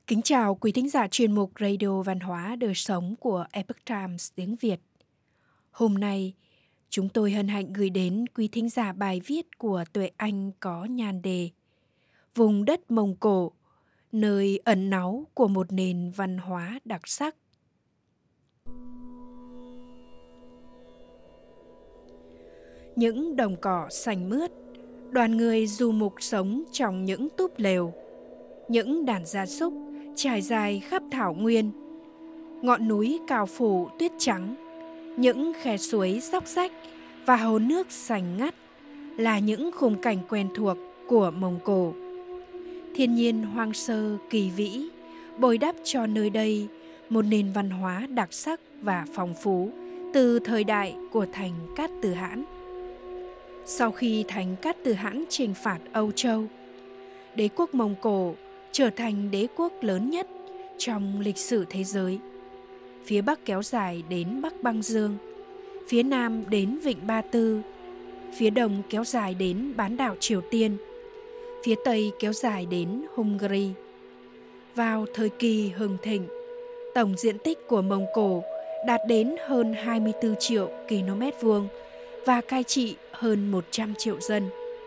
Kính chào quý thính giả chuyên mục Radio Văn hóa Đời Sống của Epoch Times tiếng Việt. Hôm nay, chúng tôi hân hạnh gửi đến quý thính giả bài viết của Tuệ Anh có nhan đề Vùng đất Mông Cổ, nơi ẩn náu của một nền văn hóa đặc sắc. Những đồng cỏ xanh mướt, đoàn người du mục sống trong những túp lều, những đàn gia súc trải dài khắp thảo nguyên, ngọn núi cao phủ tuyết trắng, những khe suối róc rách và hồ nước xanh ngắt là những khung cảnh quen thuộc của Mông Cổ. Thiên nhiên hoang sơ kỳ vĩ bồi đắp cho nơi đây một nền văn hóa đặc sắc và phong phú từ thời đại của thành Cát Từ Hãn. Sau khi thành Cát Từ Hãn chinh phạt Âu Châu, đế quốc Mông Cổ trở thành đế quốc lớn nhất trong lịch sử thế giới. Phía Bắc kéo dài đến Bắc Băng Dương, phía Nam đến Vịnh Ba Tư, phía Đông kéo dài đến bán đảo Triều Tiên, phía Tây kéo dài đến Hungary. Vào thời kỳ hưng thịnh, tổng diện tích của Mông Cổ đạt đến hơn 24 triệu km vuông và cai trị hơn 100 triệu dân.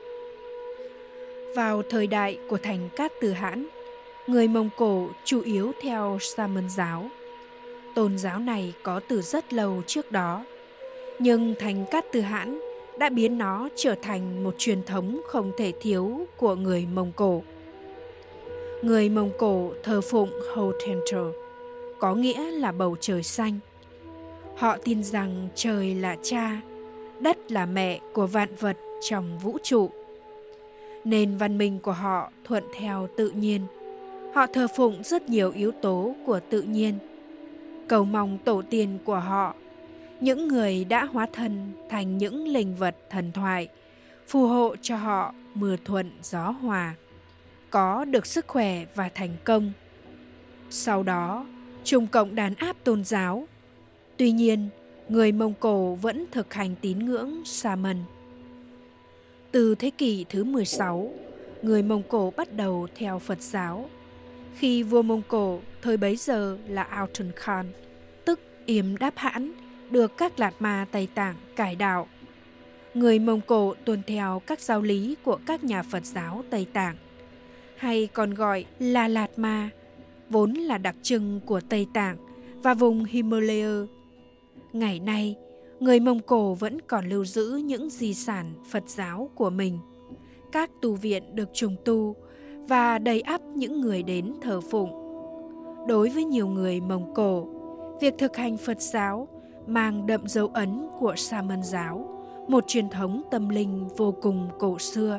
Vào thời đại của thành Cát Từ Hãn, người Mông Cổ chủ yếu theo Sa Môn giáo. Tôn giáo này có từ rất lâu trước đó, nhưng thành Cát Từ Hãn đã biến nó trở thành một truyền thống không thể thiếu của người Mông Cổ. Người Mông Cổ thờ phụng Hotentro, có nghĩa là bầu trời xanh. Họ tin rằng trời là cha, đất là mẹ của vạn vật trong vũ trụ. Nền văn minh của họ thuận theo tự nhiên. Họ thờ phụng rất nhiều yếu tố của tự nhiên. Cầu mong tổ tiên của họ, những người đã hóa thân thành những linh vật thần thoại, phù hộ cho họ mưa thuận gió hòa, có được sức khỏe và thành công. Sau đó, trùng cộng đàn áp tôn giáo. Tuy nhiên, người Mông Cổ vẫn thực hành tín ngưỡng Sa Môn. Từ thế kỷ thứ 16, người Mông Cổ bắt đầu theo Phật giáo. Khi vua Mông Cổ thời bấy giờ là Auton Khan, tức Yếm Đáp Hãn, được các Lạt Ma Tây Tạng cải đạo. Người Mông Cổ tuân theo các giáo lý của các nhà Phật giáo Tây Tạng, hay còn gọi là Lạt Ma, vốn là đặc trưng của Tây Tạng và vùng Himalaya. Ngày nay, người Mông Cổ vẫn còn lưu giữ những di sản Phật giáo của mình. Các tu viện được trùng tu và đầy ắp những người đến thờ phụng. Đối với nhiều người Mông Cổ, việc thực hành Phật giáo mang đậm dấu ấn của Sa Môn giáo, một truyền thống tâm linh vô cùng cổ xưa.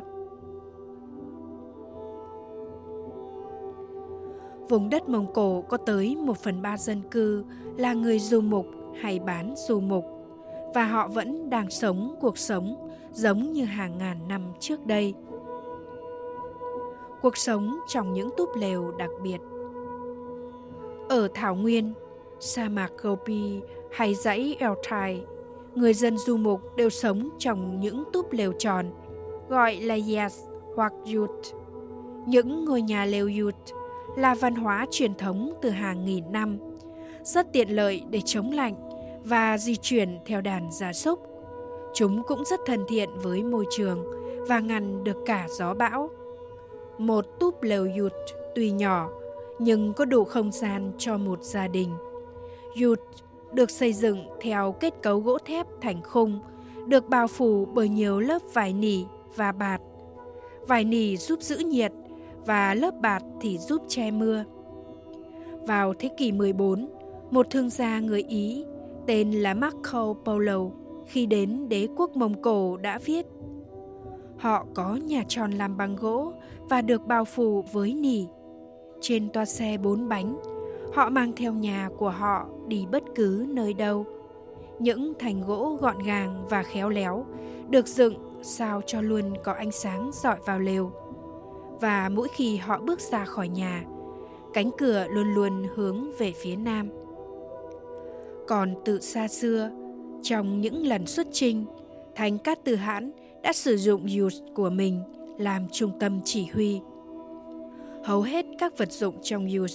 Vùng đất Mông Cổ có tới 1/3 dân cư là người du mục hay bán du mục, và họ vẫn đang sống cuộc sống giống như hàng ngàn năm trước đây. Cuộc sống trong những túp lều đặc biệt. Ở Thảo Nguyên, sa mạc Gobi hay dãy Altai, người dân du mục đều sống trong những túp lều tròn, gọi là yas hoặc yurt. Những ngôi nhà lều yurt là văn hóa truyền thống từ hàng nghìn năm, rất tiện lợi để chống lạnh và di chuyển theo đàn gia súc. Chúng cũng rất thân thiện với môi trường và ngăn được cả gió bão. Một túp lều yurt tuy nhỏ nhưng có đủ không gian cho một gia đình. Yurt được xây dựng theo kết cấu gỗ thép thành khung, được bao phủ bởi nhiều lớp vải nỉ và bạt. Vải nỉ giúp giữ nhiệt và lớp bạt thì giúp che mưa. Vào thế kỷ 14, một thương gia người Ý tên là Marco Polo khi đến đế quốc Mông Cổ đã viết: họ có nhà tròn làm bằng gỗ và được bao phủ với nỉ. Trên toa xe 4 bánh, họ mang theo nhà của họ đi bất cứ nơi đâu. Những thành gỗ gọn gàng và khéo léo được dựng sao cho luôn có ánh sáng rọi vào lều. Và mỗi khi họ bước ra khỏi nhà, cánh cửa luôn luôn hướng về phía nam. Còn từ xa xưa, trong những lần xuất chinh, thành Cát Từ Hãn đã sử dụng yurt của mình làm trung tâm chỉ huy. Hầu hết các vật dụng trong yurt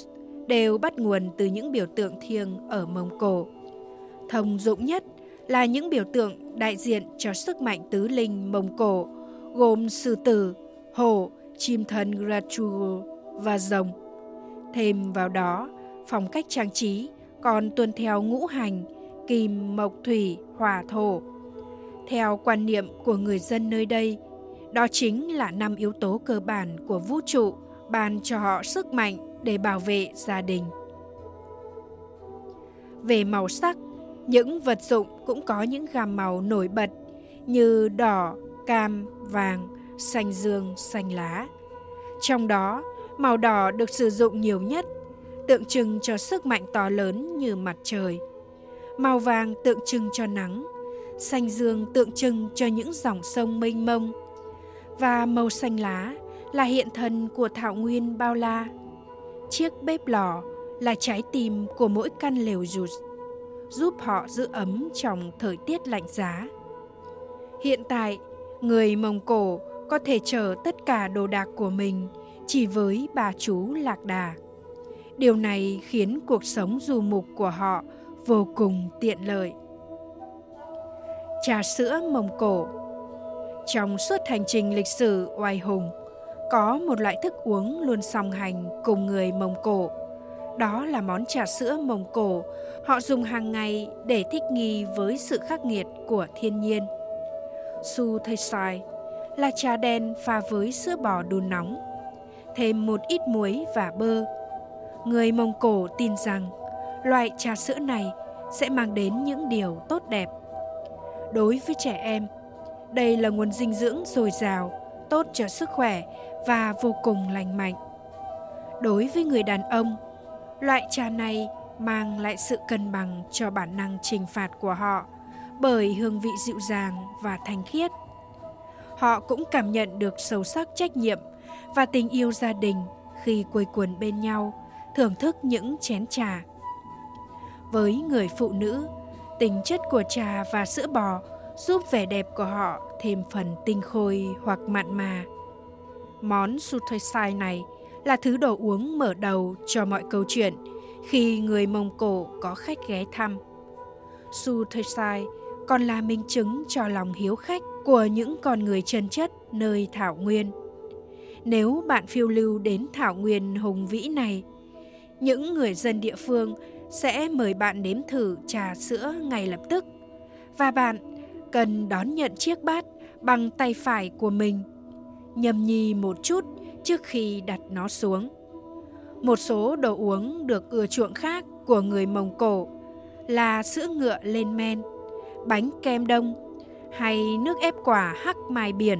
đều bắt nguồn từ những biểu tượng thiêng ở Mông Cổ. Thông dụng nhất là những biểu tượng đại diện cho sức mạnh tứ linh Mông Cổ, gồm sư tử, hổ, chim thần Grachugu và rồng. Thêm vào đó, phong cách trang trí còn tuân theo ngũ hành, kim, mộc, thủy, hỏa, thổ. Theo quan niệm của người dân nơi đây, đó chính là 5 yếu tố cơ bản của vũ trụ ban cho họ sức mạnh để bảo vệ gia đình. Về màu sắc, những vật dụng cũng có những gam màu nổi bật như đỏ, cam, vàng, xanh dương, xanh lá. Trong đó, màu đỏ được sử dụng nhiều nhất, tượng trưng cho sức mạnh to lớn như mặt trời. Màu vàng tượng trưng cho nắng, xanh dương tượng trưng cho những dòng sông mênh mông, và màu xanh lá là hiện thân của thảo nguyên bao la. Chiếc bếp lò là trái tim của mỗi căn lều rụt, giúp họ giữ ấm trong thời tiết lạnh giá. Hiện tại, người Mông Cổ có thể chở tất cả đồ đạc của mình chỉ với bà chú lạc đà. Điều này khiến cuộc sống du mục của họ vô cùng tiện lợi. Trà sữa Mông Cổ. Trong suốt hành trình lịch sử oai hùng, có một loại thức uống luôn song hành cùng người Mông Cổ. Đó là món trà sữa Mông Cổ họ dùng hàng ngày để thích nghi với sự khắc nghiệt của thiên nhiên. Su Thầy Sai là trà đen pha với sữa bò đun nóng, thêm một ít muối và bơ. Người Mông Cổ tin rằng loại trà sữa này sẽ mang đến những điều tốt đẹp. Đối với trẻ em, đây là nguồn dinh dưỡng dồi dào, tốt cho sức khỏe và vô cùng lành mạnh. Đối với người đàn ông, loại trà này mang lại sự cân bằng cho bản năng trừng phạt của họ bởi hương vị dịu dàng và thanh khiết. Họ cũng cảm nhận được sâu sắc trách nhiệm và tình yêu gia đình khi quây quần bên nhau, thưởng thức những chén trà. Với người phụ nữ, tính chất của trà và sữa bò giúp vẻ đẹp của họ thêm phần tinh khôi hoặc mặn mà. Món su thoi sai này là thứ đồ uống mở đầu cho mọi câu chuyện khi người Mông Cổ có khách ghé thăm. Su thoi sai còn là minh chứng cho lòng hiếu khách của những con người chân chất nơi thảo nguyên. Nếu bạn phiêu lưu đến thảo nguyên hùng vĩ này, những người dân địa phương sẽ mời bạn nếm thử trà sữa ngay lập tức, và bạn cần đón nhận chiếc bát bằng tay phải của mình, nhâm nhi một chút trước khi đặt nó xuống. Một số đồ uống được ưa chuộng khác của người Mông Cổ là sữa ngựa lên men, bánh kem đông hay nước ép quả hắc mài biển.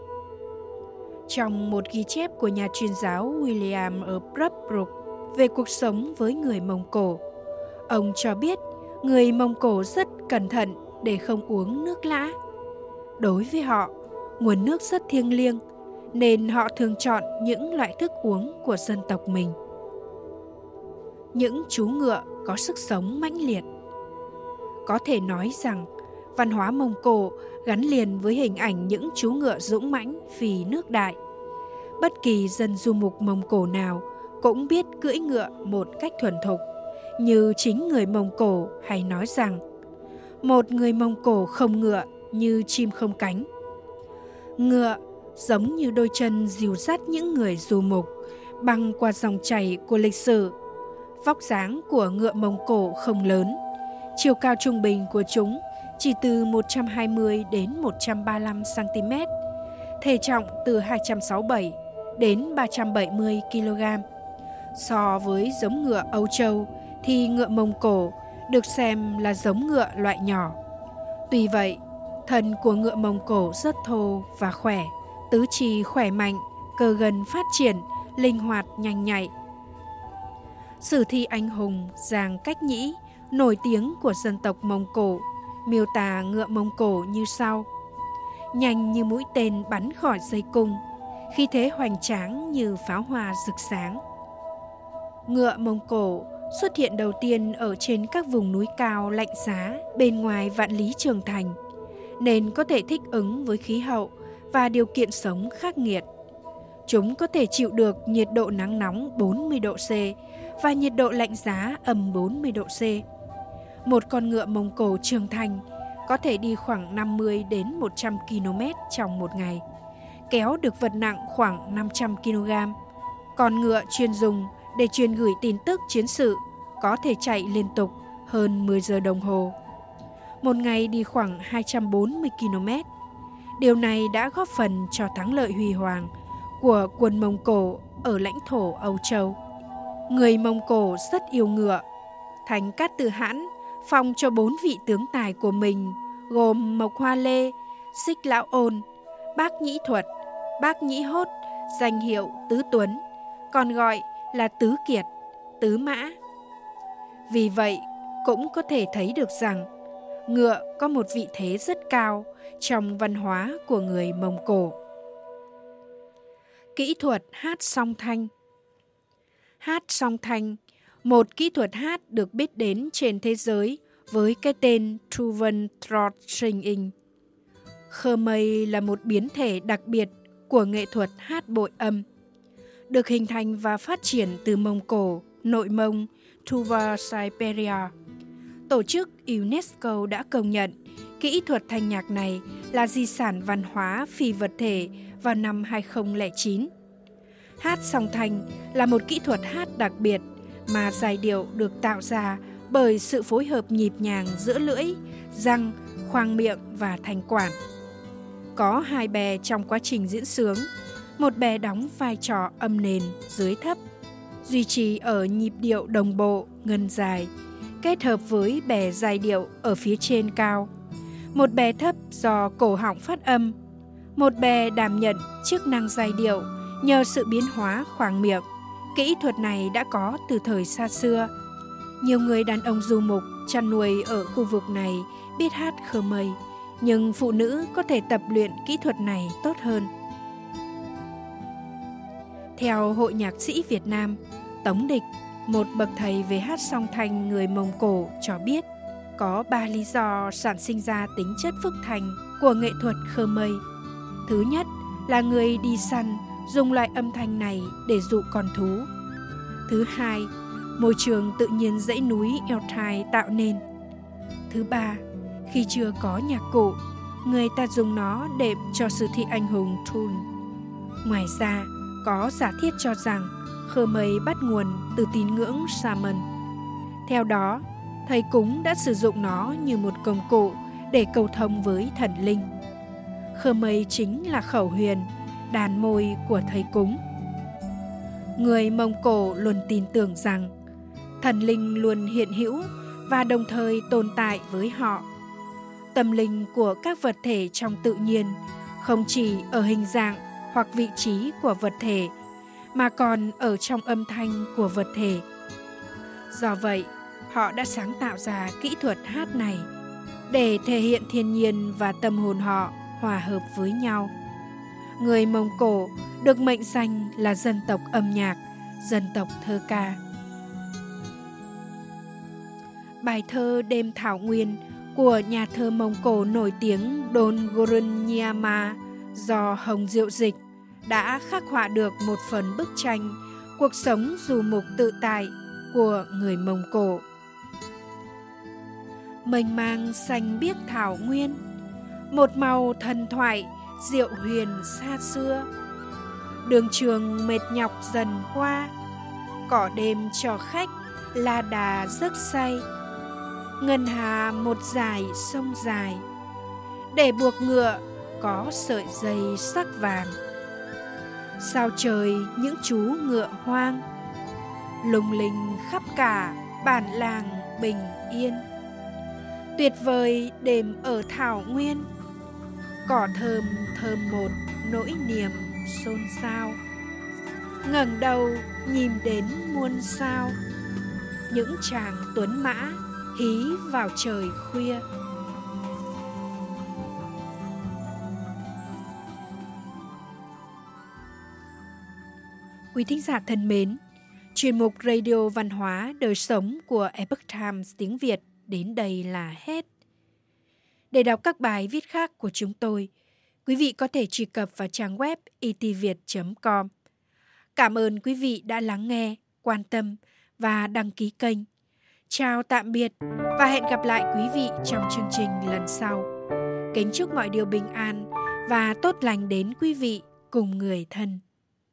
Trong một ghi chép của nhà truyền giáo William ở Prabhupada về cuộc sống với người Mông Cổ, ông cho biết người Mông Cổ rất cẩn thận để không uống nước lã. Đối với họ, nguồn nước rất thiêng liêng, nên họ thường chọn những loại thức uống của dân tộc mình. Những chú ngựa có sức sống mãnh liệt. Có thể nói rằng, văn hóa Mông Cổ gắn liền với hình ảnh những chú ngựa dũng mãnh vì nước đại. Bất kỳ dân du mục Mông Cổ nào cũng biết cưỡi ngựa một cách thuần thục, như chính người Mông Cổ hay nói rằng, một người Mông Cổ không ngựa như chim không cánh. Ngựa giống như đôi chân dìu dắt những người du mục băng qua dòng chảy của lịch sử. Vóc dáng của ngựa Mông Cổ không lớn, chiều cao trung bình của chúng chỉ từ 120 đến 135 cm, thể trọng từ 267 đến 370 kg. So với giống ngựa Âu Châu thì ngựa Mông Cổ được xem là giống ngựa loại nhỏ. Tuy vậy, thân của ngựa Mông Cổ rất thô và khỏe, tứ chi khỏe mạnh, cơ gân phát triển, linh hoạt nhanh nhạy. Sử thi anh hùng Giàng Cách Nhĩ, nổi tiếng của dân tộc Mông Cổ, miêu tả ngựa Mông Cổ như sau: nhanh như mũi tên bắn khỏi dây cung, khí thế hoành tráng như pháo hoa rực sáng. Ngựa Mông Cổ xuất hiện đầu tiên ở trên các vùng núi cao lạnh giá bên ngoài Vạn Lý Trường Thành, nên có thể thích ứng với khí hậu và điều kiện sống khắc nghiệt. Chúng có thể chịu được nhiệt độ nắng nóng 40 độ C và nhiệt độ lạnh giá âm 40 độ C. Một con ngựa Mông Cổ trưởng thành có thể đi khoảng 50 đến 100 km trong một ngày, kéo được vật nặng khoảng 500 kg. Con ngựa chuyên dùng để truyền gửi tin tức chiến sự có thể chạy liên tục hơn 10 giờ đồng hồ. Một ngày đi khoảng 240 km. Điều này đã góp phần cho thắng lợi huy hoàng của quân Mông Cổ ở lãnh thổ Âu Châu. Người Mông Cổ rất yêu ngựa. Thành Cát Tư Hãn phong cho 4 vị tướng tài của mình gồm Mộc Hoa Lê, Xích Lão Ôn, Bác Nhĩ Thuật, Bác Nhĩ Hốt danh hiệu Tứ Tuấn, còn gọi là Tứ Kiệt, Tứ Mã. Vì vậy, cũng có thể thấy được rằng ngựa có một vị thế rất cao trong văn hóa của người Mông Cổ. Kỹ thuật hát song thanh. Hát song thanh, một kỹ thuật hát được biết đến trên thế giới với cái tên Truven Trot Singing. Khmer là một biến thể đặc biệt của nghệ thuật hát bội âm, được hình thành và phát triển từ Mông Cổ, Nội Mông, Tuva Siberia. Tổ chức UNESCO đã công nhận kỹ thuật thanh nhạc này là di sản văn hóa phi vật thể vào năm 2009. Hát song thanh là một kỹ thuật hát đặc biệt mà giai điệu được tạo ra bởi sự phối hợp nhịp nhàng giữa lưỡi, răng, khoang miệng và thanh quản. Có 2 bè trong quá trình diễn sướng, một bè đóng vai trò âm nền dưới thấp, duy trì ở nhịp điệu đồng bộ, ngân dài, kết hợp với bè giai điệu ở phía trên cao. Một bè thấp do cổ họng phát âm, một bè đảm nhận chức năng giai điệu nhờ sự biến hóa khoang miệng. Kỹ thuật này đã có từ thời xa xưa. Nhiều người đàn ông du mục chăn nuôi ở khu vực này biết hát Khmer, nhưng phụ nữ có thể tập luyện kỹ thuật này tốt hơn. Theo Hội Nhạc sĩ Việt Nam, Tống Địch, một bậc thầy về hát song thanh người Mông Cổ cho biết, có 3 lý do sản sinh ra tính chất phức thành của nghệ thuật Khmer. Thứ nhất là người đi săn dùng loại âm thanh này để dụ con thú. Thứ hai, môi trường tự nhiên dãy núi Altai tạo nên. Thứ ba, khi chưa có nhạc cụ, người ta dùng nó để cho sử thi anh hùng Thun. Ngoài ra, có giả thiết cho rằng Khmer bắt nguồn từ tín ngưỡng Shaman. Theo đó, thầy cúng đã sử dụng nó như một công cụ để cầu thông với thần linh. Khmer chính là khẩu huyền, đàn môi của thầy cúng. Người Mông Cổ luôn tin tưởng rằng thần linh luôn hiện hữu và đồng thời tồn tại với họ. Tâm linh của các vật thể trong tự nhiên không chỉ ở hình dạng hoặc vị trí của vật thể, mà còn ở trong âm thanh của vật thể. Do vậy, họ đã sáng tạo ra kỹ thuật hát này để thể hiện thiên nhiên và tâm hồn họ hòa hợp với nhau. Người Mông Cổ được mệnh danh là dân tộc âm nhạc, dân tộc thơ ca. Bài thơ Đêm Thảo Nguyên của nhà thơ Mông Cổ nổi tiếng Don Gurun Nyama do Hồng Diệu dịch đã khắc họa được một phần bức tranh cuộc sống du mục tự tại của người Mông Cổ. Mênh mang xanh biếc thảo nguyên, một màu thần thoại diệu huyền xa xưa. Đường trường mệt nhọc dần qua, cỏ đêm cho khách la đà giấc say. Ngân hà một dải sông dài, để buộc ngựa có sợi dây sắc vàng. Sao trời những chú ngựa hoang, lung linh khắp cả bản làng bình yên. Tuyệt vời đêm ở thảo nguyên, cỏ thơm thơm một nỗi niềm xôn xao. Ngẩng đầu nhìn đến muôn sao, những chàng tuấn mã hí vào trời khuya. Quý thính giả thân mến, chuyên mục Radio Văn hóa Đời sống của Epoch Times tiếng Việt đến đây là hết. Để đọc các bài viết khác của chúng tôi, quý vị có thể truy cập vào trang web itviet.com. Cảm ơn quý vị đã lắng nghe, quan tâm và đăng ký kênh. Chào tạm biệt và hẹn gặp lại quý vị trong chương trình lần sau. Kính chúc mọi điều bình an và tốt lành đến quý vị cùng người thân.